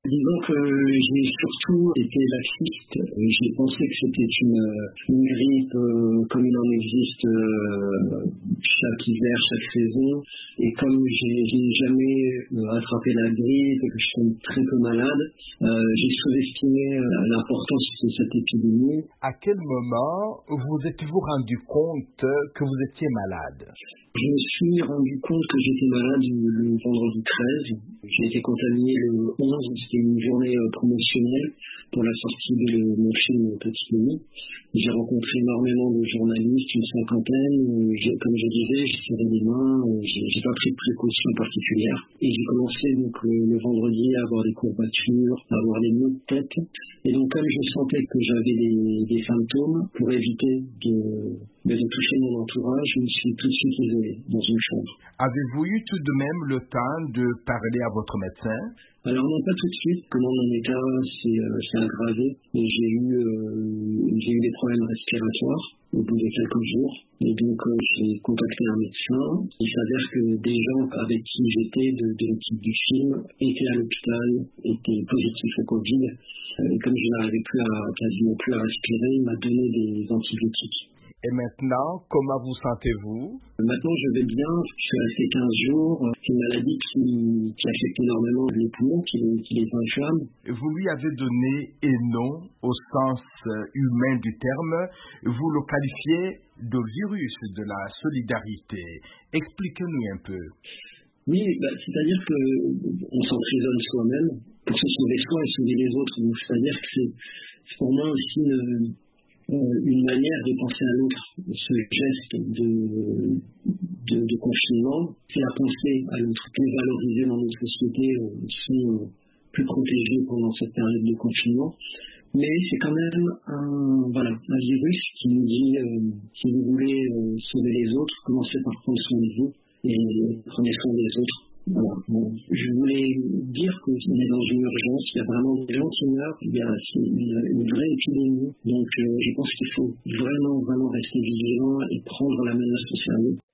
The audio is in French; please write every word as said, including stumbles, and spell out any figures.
Disons que j'ai surtout été laxiste. J'ai pensé que c'était une, une grippe euh, comme il en existe euh, chaque hiver, chaque saison. Et comme j'ai, j'ai jamais euh, attrapé la grippe et que je suis très peu malade, euh, j'ai sous-estimé euh, l'importance de cette épidémie. À quel moment vous êtes-vous rendu compte que vous étiez malade? Je me suis rendu compte que j'étais malade le vendredi treize. J'ai été contaminé le onze. C'était une journée promotionnelle pour la sortie de mon film Petit Louis. J'ai rencontré énormément de journalistes, une cinquantaine. J'ai, comme je disais, j'ai serré les mains. J'ai, j'ai pas pris de précautions particulières. Et j'ai commencé donc le, le vendredi à avoir des courbatures, à avoir des maux de tête. Et donc comme je sentais que j'avais des, des symptômes, pour éviter de, de, de toucher mon entourage, je me suis tout de suite isolé dans une chambre. Avez-vous eu tout de même le temps de parler à votre médecin? Alors non, pas tout de suite. Comment mon état s'est, euh, s'est aggravé. Et j'ai eu, euh, j'ai eu des problèmes respiratoires au bout de quelques jours. Et donc euh, j'ai contacté un médecin. Il s'avère que des gens avec qui j'étais de, de l'équipe du film étaient à l'hôpital, étaient positifs au Covid. Et comme je n'arrivais plus à, quasiment plus à respirer, il m'a donné des antibiotiques. Et maintenant, comment vous sentez-vous? Maintenant, je vais bien. Je suis resté quinze jours. C'est une maladie qui, qui affecte énormément les poumons, qui, qui les inflamme. Vous lui avez donné un nom au sens humain du terme. Vous le qualifiez de virus de la solidarité. Expliquez-nous un peu. Oui, bah, c'est-à-dire qu'on s'emprisonne soi-même pour se sauver soi et sauver les autres. Donc, c'est-à-dire que c'est, c'est pour moi aussi une, une manière de penser à l'autre. Ce geste de, de, de confinement, c'est à penser à l'autre, plus valorisé dans notre société, euh, sont plus protégés pendant cette période de confinement. Mais c'est quand même un, voilà, un virus qui nous dit, euh, si vous voulez euh, sauver les autres, commencez par prendre soin de vous et prenez soin des autres. Voilà. Bon, je voulais dire qu'on est dans une urgence, il y a vraiment des gens qui meurent, il y a une, une vraie épidémie. Donc euh, je pense qu'il faut vraiment, vraiment rester vigilant et prendre la menace au sérieux.